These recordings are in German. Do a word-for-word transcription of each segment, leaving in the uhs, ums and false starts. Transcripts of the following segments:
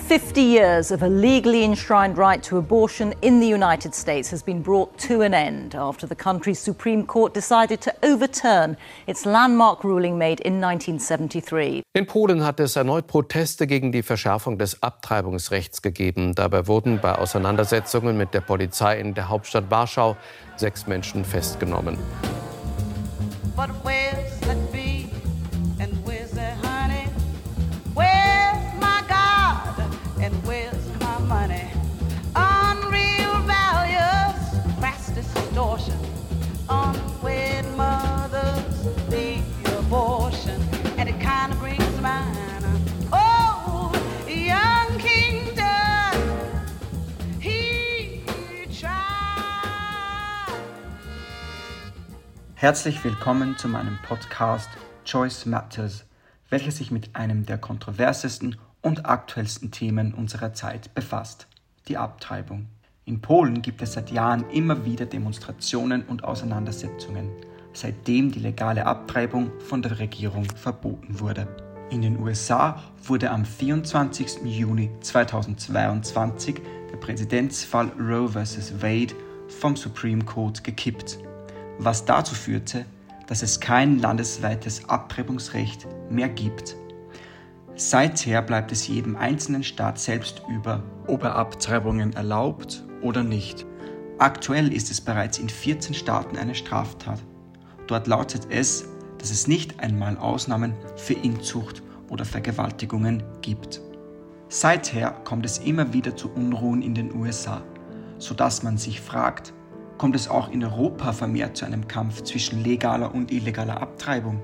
fifty years of a legally enshrined right to abortion in the United States has been brought to an end after the country's Supreme Court decided to overturn its landmark ruling made in nineteen seventy-three. In Polen hat es erneut Proteste gegen die Verschärfung des Abtreibungsrechts gegeben. Dabei wurden bei Auseinandersetzungen mit der Polizei in der Hauptstadt Warschau sechs Menschen festgenommen. But where's that bee and where's that honey? Where's my God and where's my money? Unreal values, vast distortion. Unwed mothers, the abortion, and it kind of brings to mind. Oh, young King Tut, he tried. Herzlich willkommen zu meinem Podcast Choice Matters, welcher sich mit einem der kontroversesten und aktuellsten Themen unserer Zeit befasst, die Abtreibung. In Polen gibt es seit Jahren immer wieder Demonstrationen und Auseinandersetzungen, seitdem die legale Abtreibung von der Regierung verboten wurde. In den U S A wurde am vierundzwanzigsten Juni zweitausendzweiundzwanzig der Präzedenzfall Roe versus Wade vom Supreme Court gekippt, was dazu führte, dass es kein landesweites Abtreibungsrecht mehr gibt. Seither bleibt es jedem einzelnen Staat selbst über, ob er Abtreibungen erlaubt oder nicht. Aktuell ist es bereits in vierzehn Staaten eine Straftat. Dort lautet es, dass es nicht einmal Ausnahmen für Inzucht oder Vergewaltigungen gibt. Seither kommt es immer wieder zu Unruhen in den U S A, sodass man sich fragt, kommt es auch in Europa vermehrt zu einem Kampf zwischen legaler und illegaler Abtreibung.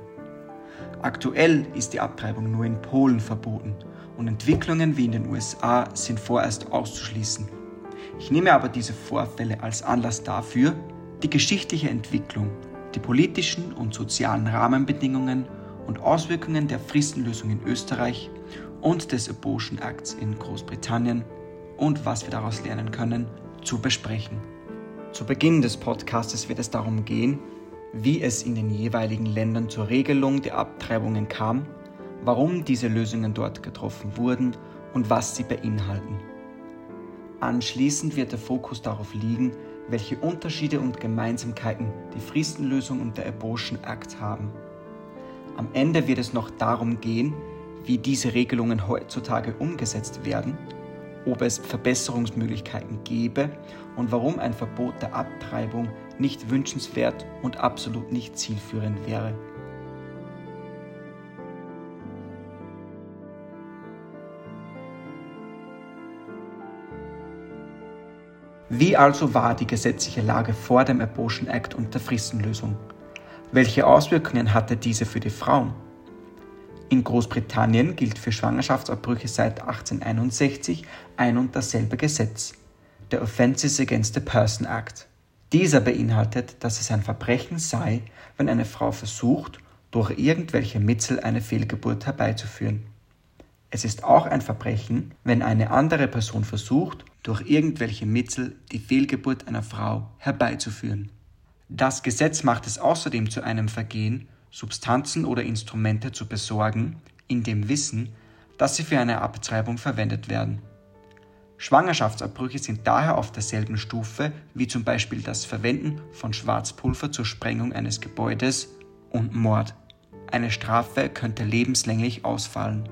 Aktuell ist die Abtreibung nur in Polen verboten und Entwicklungen wie in den U S A sind vorerst auszuschließen. Ich nehme aber diese Vorfälle als Anlass dafür, die geschichtliche Entwicklung, die politischen und sozialen Rahmenbedingungen und Auswirkungen der Fristenlösung in Österreich und des Abortion Acts in Großbritannien und was wir daraus lernen können, zu besprechen. Zu Beginn des Podcasts wird es darum gehen, wie es in den jeweiligen Ländern zur Regelung der Abtreibungen kam, warum diese Lösungen dort getroffen wurden und was sie beinhalten. Anschließend wird der Fokus darauf liegen, welche Unterschiede und Gemeinsamkeiten die Fristenlösung und der Abortion Act haben. Am Ende wird es noch darum gehen, wie diese Regelungen heutzutage umgesetzt werden, ob es Verbesserungsmöglichkeiten gäbe und warum ein Verbot der Abtreibung nicht wünschenswert und absolut nicht zielführend wäre. Wie also war die gesetzliche Lage vor dem Abortion Act und der Fristenlösung? Welche Auswirkungen hatte diese für die Frauen? In Großbritannien gilt für Schwangerschaftsabbrüche seit achtzehnhunderteinundsechzig ein und dasselbe Gesetz, der Offences Against the Person Act. Dieser beinhaltet, dass es ein Verbrechen sei, wenn eine Frau versucht, durch irgendwelche Mittel eine Fehlgeburt herbeizuführen. Es ist auch ein Verbrechen, wenn eine andere Person versucht, durch irgendwelche Mittel die Fehlgeburt einer Frau herbeizuführen. Das Gesetz macht es außerdem zu einem Vergehen, Substanzen oder Instrumente zu besorgen, in dem Wissen, dass sie für eine Abtreibung verwendet werden. Schwangerschaftsabbrüche sind daher auf derselben Stufe wie zum Beispiel das Verwenden von Schwarzpulver zur Sprengung eines Gebäudes und Mord. Eine Strafe könnte lebenslänglich ausfallen.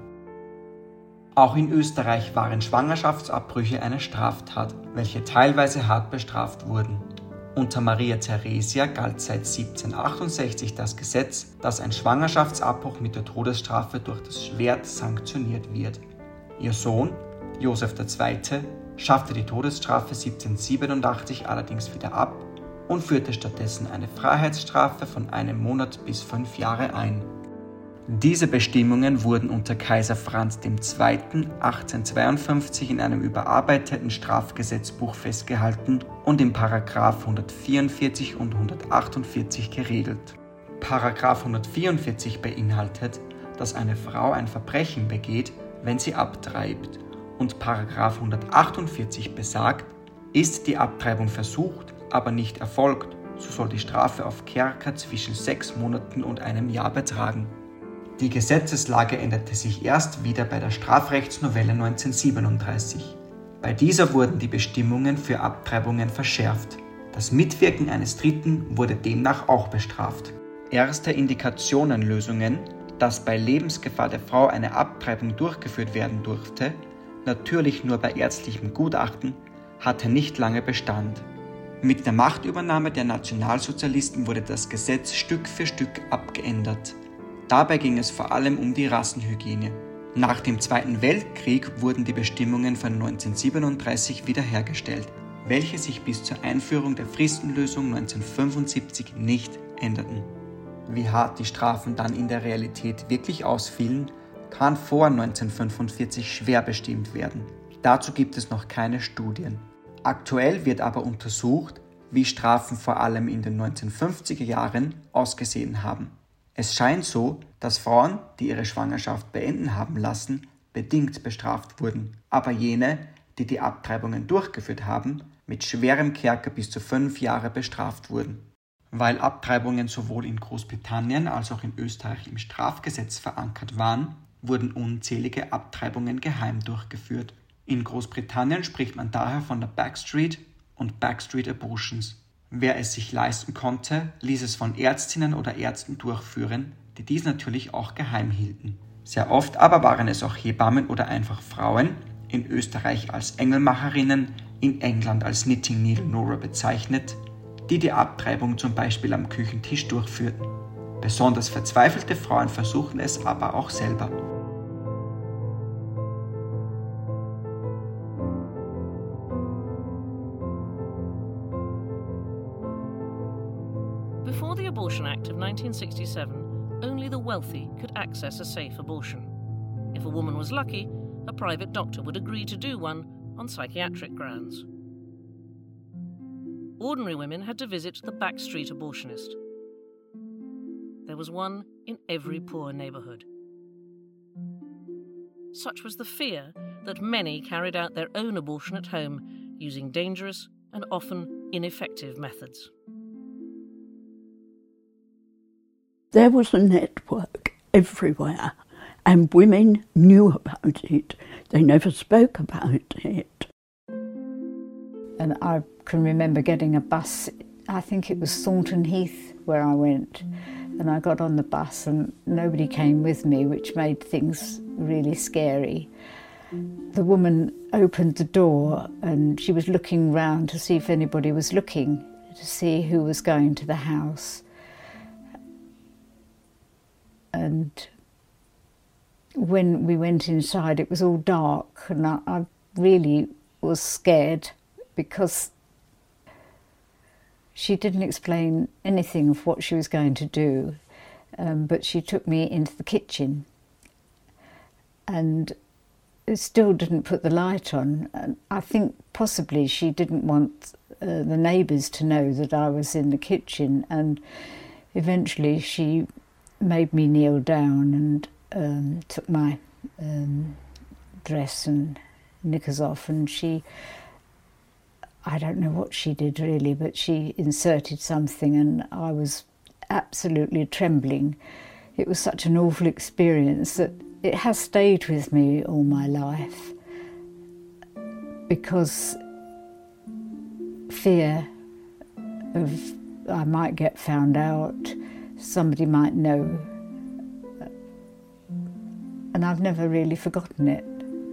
Auch in Österreich waren Schwangerschaftsabbrüche eine Straftat, welche teilweise hart bestraft wurden. Unter Maria Theresia galt seit siebzehnhundertachtundsechzig das Gesetz, dass ein Schwangerschaftsabbruch mit der Todesstrafe durch das Schwert sanktioniert wird. Ihr Sohn, Josef der Zweite, schaffte die Todesstrafe siebzehnhundertsiebenundachtzig allerdings wieder ab und führte stattdessen eine Freiheitsstrafe von einem Monat bis fünf Jahre ein. Diese Bestimmungen wurden unter Kaiser Franz der Zweite. achtzehnhundertzweiundfünfzig in einem überarbeiteten Strafgesetzbuch festgehalten und in Paragraph hundertvierundvierzig und hundertachtundvierzig geregelt. Paragraph hundertvierundvierzig beinhaltet, dass eine Frau ein Verbrechen begeht, wenn sie abtreibt, und Paragraph hundertachtundvierzig besagt, ist die Abtreibung versucht, aber nicht erfolgt, so soll die Strafe auf Kerker zwischen sechs Monaten und einem Jahr betragen. Die Gesetzeslage änderte sich erst wieder bei der Strafrechtsnovelle neunzehnhundertsiebenunddreißig. Bei dieser wurden die Bestimmungen für Abtreibungen verschärft. Das Mitwirken eines Dritten wurde demnach auch bestraft. Erste Indikationenlösungen, dass bei Lebensgefahr der Frau eine Abtreibung durchgeführt werden durfte, natürlich nur bei ärztlichem Gutachten, hatte nicht lange Bestand. Mit der Machtübernahme der Nationalsozialisten wurde das Gesetz Stück für Stück abgeändert. Dabei ging es vor allem um die Rassenhygiene. Nach dem Zweiten Weltkrieg wurden die Bestimmungen von neunzehnhundertsiebenunddreißig wiederhergestellt, welche sich bis zur Einführung der Fristenlösung neunzehnhundertfünfundsiebzig nicht änderten. Wie hart die Strafen dann in der Realität wirklich ausfielen, kann vor neunzehnhundertfünfundvierzig schwer bestimmt werden. Dazu gibt es noch keine Studien. Aktuell wird aber untersucht, wie Strafen vor allem in den neunzehnhundertfünfziger Jahren ausgesehen haben. Es scheint so, dass Frauen, die ihre Schwangerschaft beenden haben lassen, bedingt bestraft wurden, aber jene, die die Abtreibungen durchgeführt haben, mit schwerem Kerker bis zu fünf Jahre bestraft wurden. Weil Abtreibungen sowohl in Großbritannien als auch in Österreich im Strafgesetz verankert waren, wurden unzählige Abtreibungen geheim durchgeführt. In Großbritannien spricht man daher von der Backstreet und Backstreet Abortions. Wer es sich leisten konnte, ließ es von Ärztinnen oder Ärzten durchführen, die dies natürlich auch geheim hielten. Sehr oft aber waren es auch Hebammen oder einfach Frauen, in Österreich als Engelmacherinnen, in England als Knitting Needle Nora bezeichnet, die die Abtreibung zum Beispiel am Küchentisch durchführten. Besonders verzweifelte Frauen versuchten es aber auch selber. Before the Abortion Act of nineteen sixty-seven, only the wealthy could access a safe abortion. If a woman was lucky, a private doctor would agree to do one on psychiatric grounds. Ordinary women had to visit the backstreet abortionist. There was one in every poor neighbourhood. Such was the fear that many carried out their own abortion at home using dangerous and often ineffective methods. There was a network everywhere, and women knew about it. They never spoke about it. And I can remember getting a bus, I think it was Thornton Heath where I went, and I got on the bus and nobody came with me, which made things really scary. The woman opened the door and she was looking round to see if anybody was looking, to see who was going to the house. And when we went inside, it was all dark, and I, I really was scared because she didn't explain anything of what she was going to do, um, but she took me into the kitchen and it still didn't put the light on. And I think possibly she didn't want uh, the neighbours to know that I was in the kitchen, and eventually she made me kneel down and um, took my um, dress and knickers off, and she, I don't know what she did really, but she inserted something and I was absolutely trembling. It was such an awful experience that it has stayed with me all my life, because fear of I might get found out, somebody might know, and I've never really forgotten it.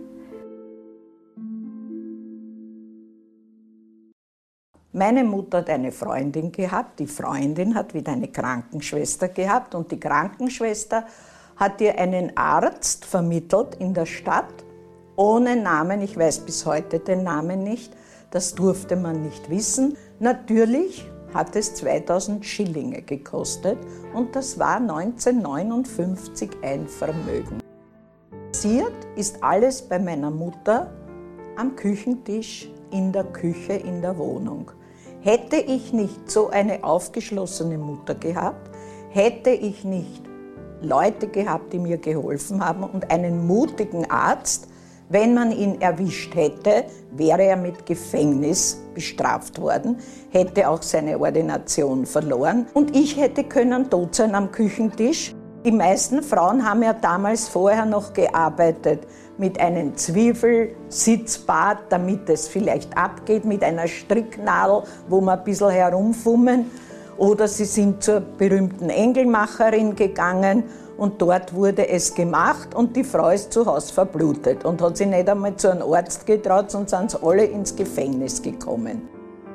Meine Mutter hat eine Freundin gehabt, die Freundin hat wieder eine Krankenschwester gehabt und die Krankenschwester hat ihr einen Arzt vermittelt in der Stadt, ohne Namen, ich weiß bis heute den Namen nicht, das durfte man nicht wissen. Natürlich hat es zweitausend Schillinge gekostet und das war neunzehnhundertneunundfünfzig ein Vermögen. Passiert ist alles bei meiner Mutter am Küchentisch, in der Küche, in der Wohnung. Hätte ich nicht so eine aufgeschlossene Mutter gehabt, hätte ich nicht Leute gehabt, die mir geholfen haben und einen mutigen Arzt, wenn man ihn erwischt hätte, wäre er mit Gefängnis bestraft worden, hätte auch seine Ordination verloren und ich hätte können tot sein am Küchentisch. Die meisten Frauen haben ja damals vorher noch gearbeitet mit einem Zwiefelsitzbad, damit es vielleicht abgeht, mit einer Stricknadel, wo man ein bisschen herumfummen. Oder sie sind zur berühmten Engelmacherin gegangen und dort wurde es gemacht und die Frau ist zu Hause verblutet und hat sich nicht einmal zu einem Arzt getraut, sonst sind sie alle ins Gefängnis gekommen.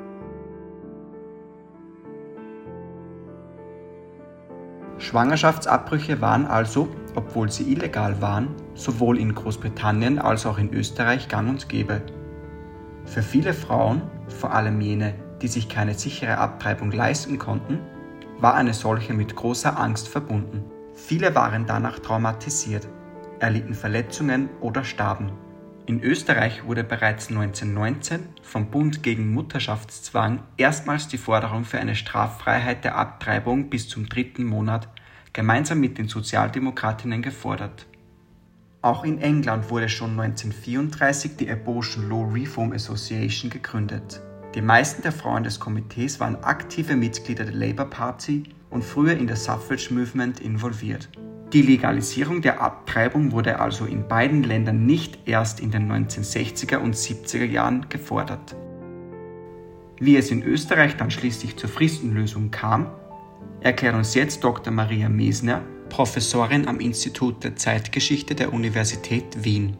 Schwangerschaftsabbrüche waren also, obwohl sie illegal waren, sowohl in Großbritannien als auch in Österreich gang und gäbe. Für viele Frauen, vor allem jene, die sich keine sichere Abtreibung leisten konnten, war eine solche mit großer Angst verbunden. Viele waren danach traumatisiert, erlitten Verletzungen oder starben. In Österreich wurde bereits neunzehnhundertneunzehn vom Bund gegen Mutterschaftszwang erstmals die Forderung für eine Straffreiheit der Abtreibung bis zum dritten Monat gemeinsam mit den Sozialdemokratinnen gefordert. Auch in England wurde schon neunzehnhundertvierunddreißig die Abortion Law Reform Association gegründet. Die meisten der Frauen des Komitees waren aktive Mitglieder der Labour Party und früher in der Suffrage Movement involviert. Die Legalisierung der Abtreibung wurde also in beiden Ländern nicht erst in den neunzehnhundertsechziger und siebziger Jahren gefordert. Wie es in Österreich dann schließlich zur Fristenlösung kam, erklärt uns jetzt Doktor Maria Mesner, Professorin am Institut der Zeitgeschichte der Universität Wien.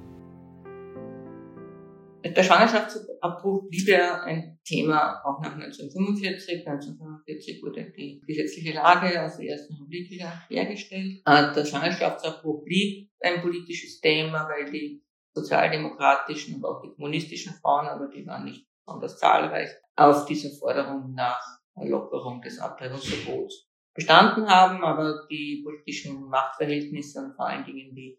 Der Schwangerschaftsabbruch blieb ja ein Thema auch nach neunzehnhundertfünfundvierzig. neunzehnhundertfünfundvierzig wurde die gesetzliche Lage aus der Ersten Republik wieder hergestellt. Der Schwangerschaftsabbruch blieb ein politisches Thema, weil die sozialdemokratischen und auch die kommunistischen Frauen, aber die waren nicht besonders zahlreich, auf diese Forderung nach Lockerung des Abtreibungsverbots bestanden haben. Aber die politischen Machtverhältnisse und vor allen Dingen die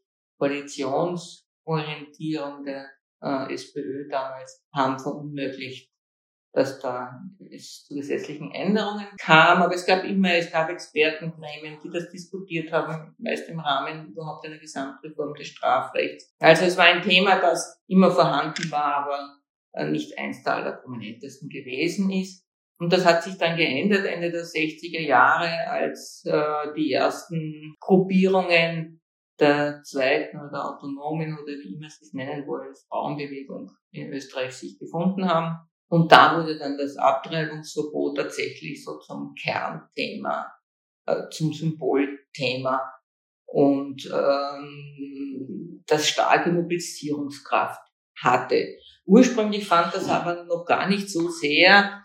Koalitionsorientierung der Äh, SPÖ damals haben verunmöglicht, dass da es zu gesetzlichen Änderungen kam. Aber es gab immer, es gab Expertengremien, die das diskutiert haben, meist im Rahmen überhaupt einer Gesamtreform des Strafrechts. Also es war ein Thema, das immer vorhanden war, aber äh, nicht eins der allerprominentesten gewesen ist. Und das hat sich dann geändert Ende der sechziger Jahre, als äh, die ersten Gruppierungen der zweiten oder autonomen oder wie immer Sie es nennen wollen, Frauenbewegung in Österreich sich gefunden haben. Und da wurde dann das Abtreibungsverbot tatsächlich so zum Kernthema, äh, zum Symbolthema und ähm, das starke Mobilisierungskraft hatte. Ursprünglich fand das aber noch gar nicht so sehr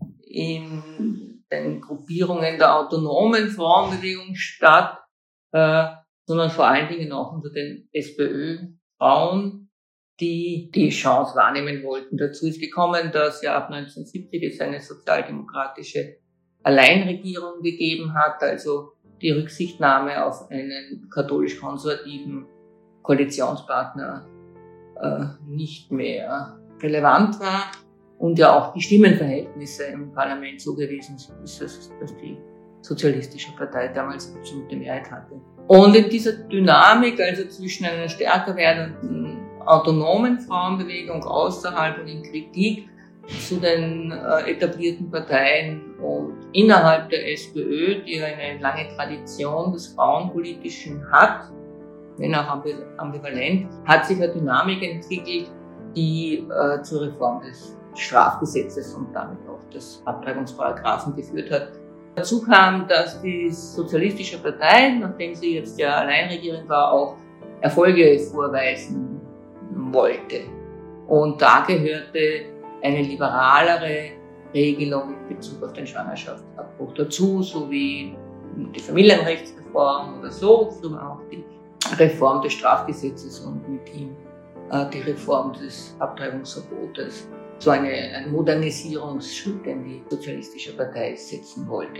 in den Gruppierungen der autonomen Frauenbewegung statt, äh, sondern vor allen Dingen auch unter den SPÖ-Frauen, die die Chance wahrnehmen wollten. Dazu ist gekommen, dass ja ab neunzehnhundertsiebzig es eine sozialdemokratische Alleinregierung gegeben hat, also die Rücksichtnahme auf einen katholisch-konservativen Koalitionspartner äh, nicht mehr relevant war und ja auch die Stimmenverhältnisse im Parlament so gewesen sind, dass, dass die Sozialistische Partei damals absolute Mehrheit hatte. Und in dieser Dynamik, also zwischen einer stärker werdenden autonomen Frauenbewegung außerhalb und in Kritik zu den äh, etablierten Parteien und innerhalb der SPÖ, die eine lange Tradition des Frauenpolitischen hat, wenn auch ambivalent, hat sich eine Dynamik entwickelt, die äh, zur Reform des Strafgesetzes und damit auch des Abtreibungsparagraphen geführt hat. Dazu kam, dass die Sozialistische Partei, nachdem sie jetzt ja Alleinregierung war, auch Erfolge vorweisen wollte. Und da gehörte eine liberalere Regelung in Bezug auf den Schwangerschaftsabbruch dazu, sowie die Familienrechtsreform oder so, sowie auch die Reform des Strafgesetzes und mit ihm äh, die Reform des Abtreibungsverbotes. So eine, ein Modernisierungsschritt, den die Sozialistische Partei setzen wollte.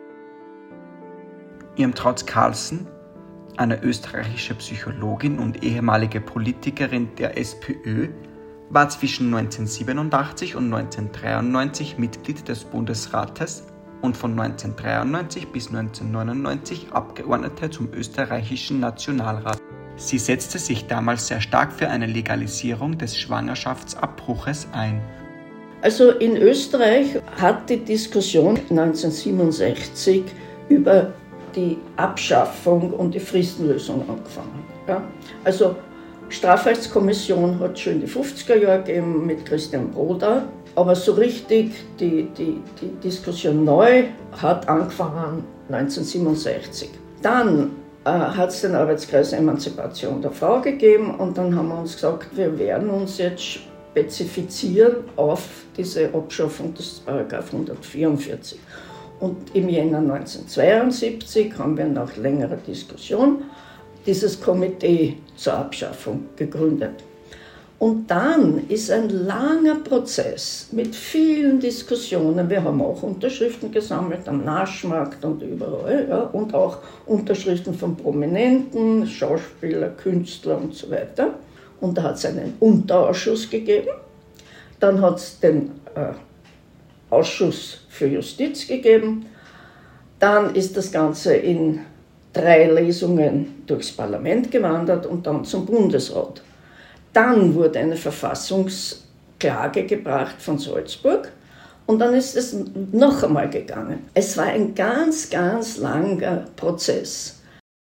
Irmtraut Karlsson, eine österreichische Psychologin und ehemalige Politikerin der SPÖ, war zwischen neunzehnhundertsiebenundachtzig und neunzehnhundertdreiundneunzig Mitglied des Bundesrates und von neunzehnhundertdreiundneunzig bis neunzehnhundertneunundneunzig Abgeordnete zum österreichischen Nationalrat. Sie setzte sich damals sehr stark für eine Legalisierung des Schwangerschaftsabbruches ein. Also in Österreich hat die Diskussion neunzehnhundertsiebenundsechzig über die Abschaffung und die Fristenlösung angefangen. Ja? Also Strafrechtskommission hat schon in die fünfziger Jahre gegeben mit Christian Broda, aber so richtig die, die, die Diskussion neu hat angefangen neunzehnhundertsiebenundsechzig. Dann äh, hat es den Arbeitskreis Emanzipation der Frau gegeben und dann haben wir uns gesagt, wir werden uns jetzt spezifizieren auf diese Abschaffung des Paragraph hundertvierundvierzig. Und im Jänner neunzehnhundertzweiundsiebzig haben wir nach längerer Diskussion dieses Komitee zur Abschaffung gegründet. Und dann ist ein langer Prozess mit vielen Diskussionen. Wir haben auch Unterschriften gesammelt am Naschmarkt und überall, ja, und auch Unterschriften von Prominenten, Schauspieler, Künstler und so weiter. Und da hat es einen Unterausschuss gegeben. Dann hat es den äh, Ausschuss für Justiz gegeben. Dann ist das Ganze in drei Lesungen durchs Parlament gewandert und dann zum Bundesrat. Dann wurde eine Verfassungsklage gebracht von Salzburg und dann ist es noch einmal gegangen. Es war ein ganz, ganz langer Prozess.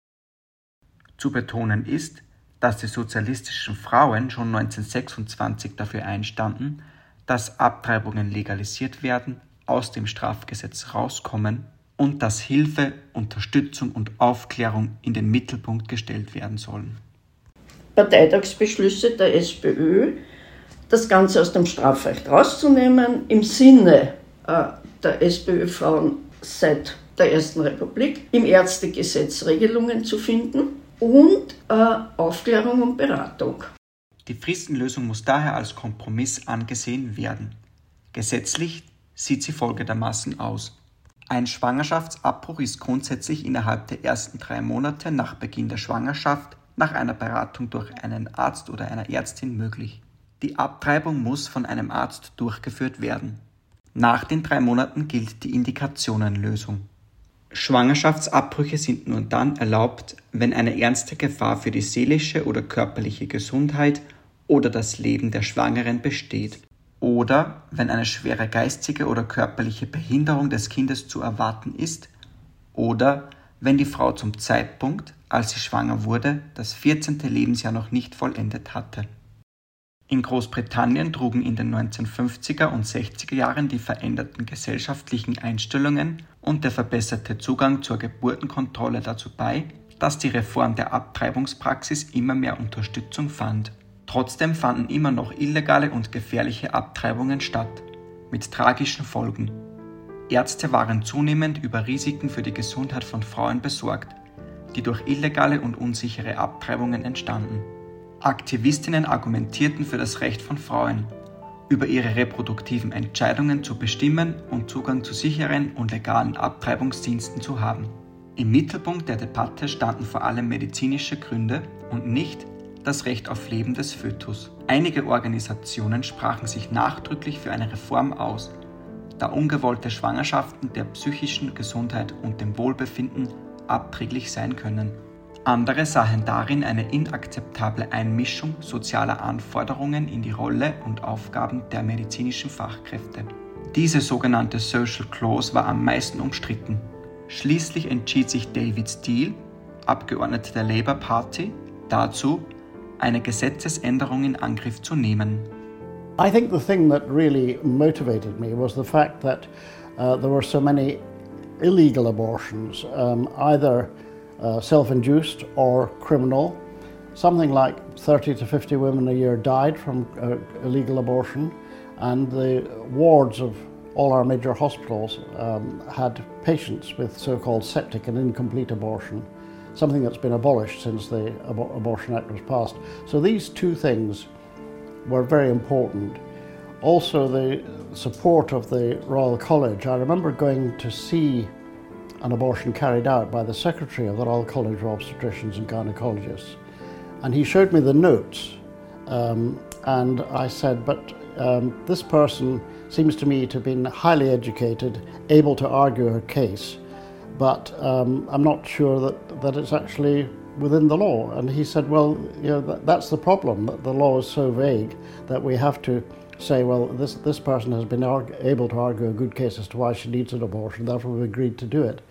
Zu betonen ist, dass die sozialistischen Frauen schon neunzehnhundertsechsundzwanzig dafür einstanden, dass Abtreibungen legalisiert werden, aus dem Strafgesetz rauskommen und dass Hilfe, Unterstützung und Aufklärung in den Mittelpunkt gestellt werden sollen. Parteitagsbeschlüsse der SPÖ, das Ganze aus dem Strafrecht rauszunehmen, im Sinne äh, der SPÖ-Frauen seit der Ersten Republik, im Ärztegesetz Regelungen zu finden und äh, Aufklärung und Beratung. Die Fristenlösung muss daher als Kompromiss angesehen werden. Gesetzlich sieht sie folgendermaßen aus. Ein Schwangerschaftsabbruch ist grundsätzlich innerhalb der ersten drei Monate nach Beginn der Schwangerschaft nach einer Beratung durch einen Arzt oder einer Ärztin möglich. Die Abtreibung muss von einem Arzt durchgeführt werden. Nach den drei Monaten gilt die Indikationenlösung. Schwangerschaftsabbrüche sind nur dann erlaubt, wenn eine ernste Gefahr für die seelische oder körperliche Gesundheit oder das Leben der Schwangeren besteht. Oder wenn eine schwere geistige oder körperliche Behinderung des Kindes zu erwarten ist. Oder wenn die Frau zum Zeitpunkt, als sie schwanger wurde, das vierzehnte Lebensjahr noch nicht vollendet hatte. In Großbritannien trugen in den neunzehnhundertfünfziger und sechziger Jahren die veränderten gesellschaftlichen Einstellungen und der verbesserte Zugang zur Geburtenkontrolle dazu bei, dass die Reform der Abtreibungspraxis immer mehr Unterstützung fand. Trotzdem fanden immer noch illegale und gefährliche Abtreibungen statt, mit tragischen Folgen. Ärzte waren zunehmend über Risiken für die Gesundheit von Frauen besorgt, die durch illegale und unsichere Abtreibungen entstanden. Aktivistinnen argumentierten für das Recht von Frauen, über ihre reproduktiven Entscheidungen zu bestimmen und Zugang zu sicheren und legalen Abtreibungsdiensten zu haben. Im Mittelpunkt der Debatte standen vor allem medizinische Gründe und nicht das Recht auf Leben des Fötus. Einige Organisationen sprachen sich nachdrücklich für eine Reform aus, da ungewollte Schwangerschaften der psychischen Gesundheit und dem Wohlbefinden abträglich sein können. Andere sahen darin eine inakzeptable Einmischung sozialer Anforderungen in die Rolle und Aufgaben der medizinischen Fachkräfte. Diese sogenannte Social Clause war am meisten umstritten. Schließlich entschied sich David Steele, Abgeordneter der Labour Party, dazu, eine Gesetzesänderung in Angriff zu nehmen. I think the thing that really motivated me was the fact that uh, there were so many illegal abortions, um, either uh, self-induced or criminal. Something like thirty to fifty women a year died from uh, illegal abortion, and the wards of all our major hospitals um, had patients with so-called septic and incomplete abortion, something that's been abolished since the Ab- Abortion Act was passed. So these two things were very important. Also the support of the Royal College. I remember going to see an abortion carried out by the Secretary of the Royal College of Obstetricians and Gynecologists, and he showed me the notes, um, and I said, but um, this person seems to me to have been highly educated, able to argue her case, but um, I'm not sure that, that it's actually within the law. And he said, well, you know, that, that's the problem, that the law is so vague that we have to say, well, this, this person has been argue, able to argue a good case as to why she needs an abortion, therefore we've agreed to do it.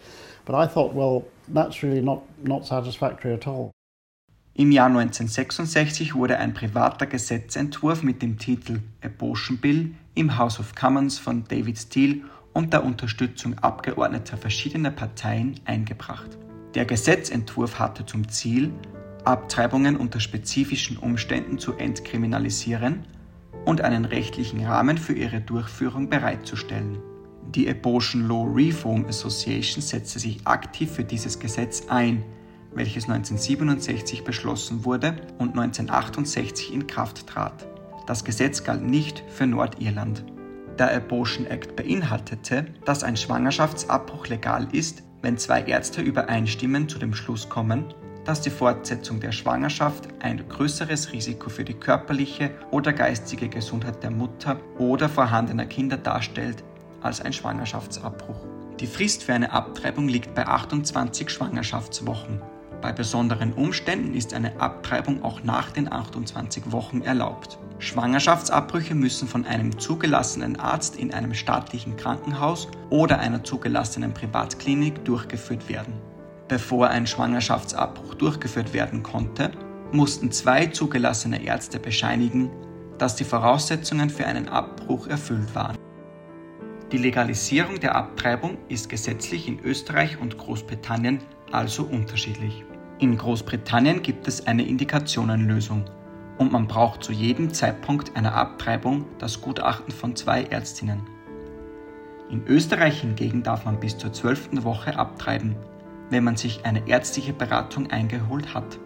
But I thought, well, that's really not, not satisfactory at all. Im Jahr neunzehnhundertsechsundsechzig wurde ein privater Gesetzentwurf mit dem Titel Abortion Bill im House of Commons von David Steele und der Unterstützung Abgeordneter verschiedener Parteien eingebracht. Der Gesetzentwurf hatte zum Ziel, Abtreibungen unter spezifischen Umständen zu entkriminalisieren und einen rechtlichen Rahmen für ihre Durchführung bereitzustellen. Die Abortion Law Reform Association setzte sich aktiv für dieses Gesetz ein, welches neunzehnhundertsiebenundsechzig beschlossen wurde und neunzehnhundertachtundsechzig in Kraft trat. Das Gesetz galt nicht für Nordirland. Der Abortion Act beinhaltete, dass ein Schwangerschaftsabbruch legal ist, wenn zwei Ärzte übereinstimmen zu dem Schluss kommen, dass die Fortsetzung der Schwangerschaft ein größeres Risiko für die körperliche oder geistige Gesundheit der Mutter oder vorhandener Kinder darstellt als ein Schwangerschaftsabbruch. Die Frist für eine Abtreibung liegt bei achtundzwanzig Schwangerschaftswochen. Bei besonderen Umständen ist eine Abtreibung auch nach den achtundzwanzig Wochen erlaubt. Schwangerschaftsabbrüche müssen von einem zugelassenen Arzt in einem staatlichen Krankenhaus oder einer zugelassenen Privatklinik durchgeführt werden. Bevor ein Schwangerschaftsabbruch durchgeführt werden konnte, mussten zwei zugelassene Ärzte bescheinigen, dass die Voraussetzungen für einen Abbruch erfüllt waren. Die Legalisierung der Abtreibung ist gesetzlich in Österreich und Großbritannien also unterschiedlich. In Großbritannien gibt es eine Indikationenlösung und man braucht zu jedem Zeitpunkt einer Abtreibung das Gutachten von zwei Ärztinnen. In Österreich hingegen darf man bis zur zwölften Woche abtreiben, wenn man sich eine ärztliche Beratung eingeholt hat.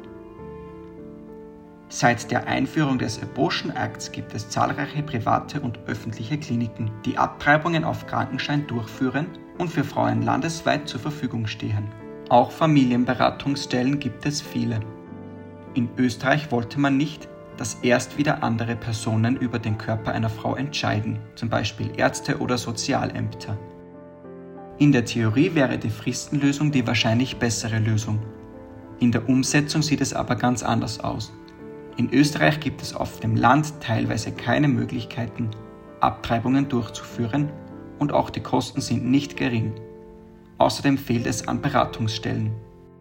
Seit der Einführung des Abortion Acts gibt es zahlreiche private und öffentliche Kliniken, die Abtreibungen auf Krankenschein durchführen und für Frauen landesweit zur Verfügung stehen. Auch Familienberatungsstellen gibt es viele. In Österreich wollte man nicht, dass erst wieder andere Personen über den Körper einer Frau entscheiden, zum Beispiel Ärzte oder Sozialämter. In der Theorie wäre die Fristenlösung die wahrscheinlich bessere Lösung. In der Umsetzung sieht es aber ganz anders aus. In Österreich gibt es auf dem Land teilweise keine Möglichkeiten, Abtreibungen durchzuführen und auch die Kosten sind nicht gering. Außerdem fehlt es an Beratungsstellen.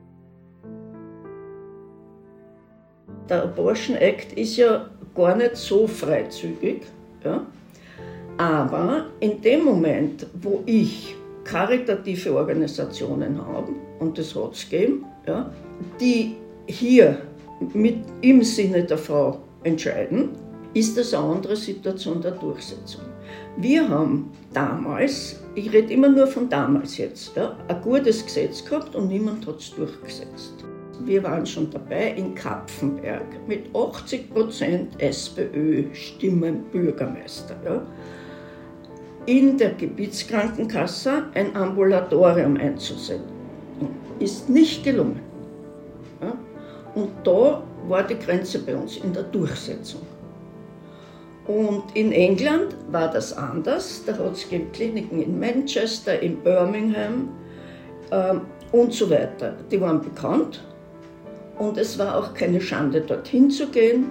Der Abortion Act ist ja gar nicht so freizügig, ja? Aber in dem Moment, wo ich karitative Organisationen habe, und das hat es gegeben, ja, die hier mit im Sinne der Frau entscheiden, ist das eine andere Situation der Durchsetzung. Wir haben damals, ich rede immer nur von damals jetzt, ja, ein gutes Gesetz gehabt und niemand hat es durchgesetzt. Wir waren schon dabei in Kapfenberg mit achtzig Prozent SPÖ-Stimmen Bürgermeister. Ja, in der Gebietskrankenkasse ein Ambulatorium einzusetzen. Ist nicht gelungen. Ja, und da war die Grenze bei uns in der Durchsetzung. Und in England war das anders. Da hat es Kliniken in Manchester, in Birmingham ähm, und so weiter. Die waren bekannt und es war auch keine Schande, dorthin zu gehen.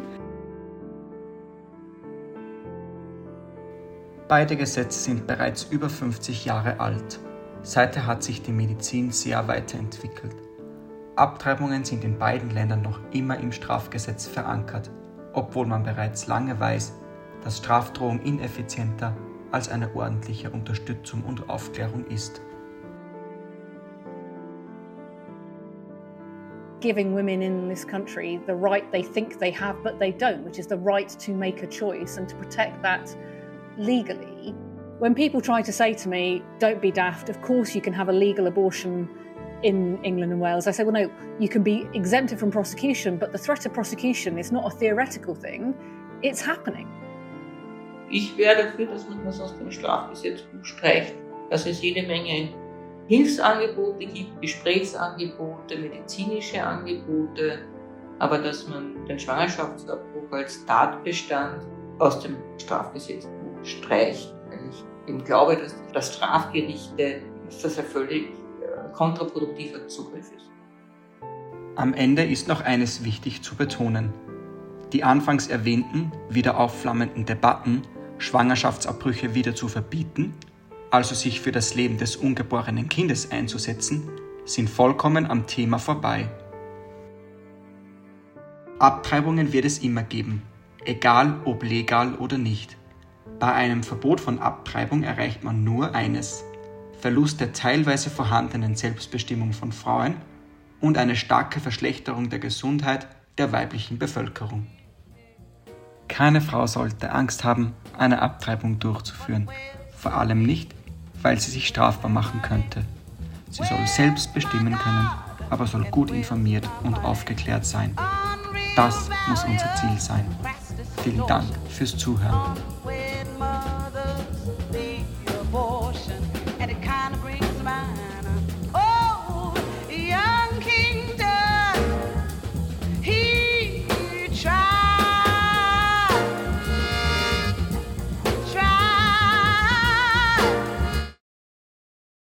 Beide Gesetze sind bereits über fünfzig Jahre alt. Seither hat sich die Medizin sehr weiterentwickelt. Abtreibungen sind in beiden Ländern noch immer im Strafgesetz verankert, obwohl man bereits lange weiß, dass Strafdrohung ineffizienter als eine ordentliche Unterstützung und Aufklärung ist. Giving women in this country the right they think they have but they don't, which is the right to make a choice and to protect that legally. When people try to say to me, don't be daft, of course you can have a legal abortion in England and Wales, I say, well no, you can be exempted from prosecution, but the threat of prosecution is not a theoretical thing, it's happening. Ich wäre dafür, dass man das aus dem Strafgesetzbuch streicht, dass es jede Menge Hilfsangebote gibt, Gesprächsangebote, medizinische Angebote, aber dass man den Schwangerschaftsabbruch als Tatbestand aus dem Strafgesetzbuch streicht. Ich eben glaube, dass das Strafgerichte, dass das ein völlig kontraproduktiver Zugriff ist. Am Ende ist noch eines wichtig zu betonen. Die anfangs erwähnten, wieder aufflammenden Debatten, Schwangerschaftsabbrüche wieder zu verbieten, also sich für das Leben des ungeborenen Kindes einzusetzen, sind vollkommen am Thema vorbei. Abtreibungen wird es immer geben, egal ob legal oder nicht. Bei einem Verbot von Abtreibung erreicht man nur eines: Verlust der teilweise vorhandenen Selbstbestimmung von Frauen und eine starke Verschlechterung der Gesundheit der weiblichen Bevölkerung. Keine Frau sollte Angst haben, eine Abtreibung durchzuführen, vor allem nicht, weil sie sich strafbar machen könnte. Sie soll selbst bestimmen können, aber soll gut informiert und aufgeklärt sein. Das muss unser Ziel sein. Vielen Dank fürs Zuhören.